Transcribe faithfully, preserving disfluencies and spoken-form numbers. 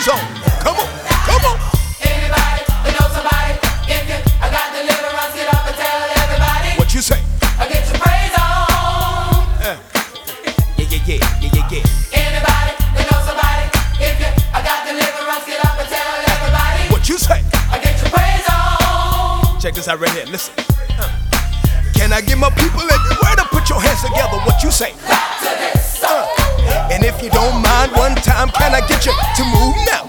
song. Come on, come on. Anybody that knows somebody, if you I got deliverance, get up and tell everybody. What you say? I get your praise on. Uh. Yeah, yeah, yeah, yeah, yeah, yeah. Anybody that knows somebody, if you I got deliverance, get up and tell everybody. What you say? I get your praise on. Check this out right here. Listen. Uh. Can I get my people everywhere to put your hands together? What you say? Back to this song. Uh. And if you don't mind, one time, can I get you to move now?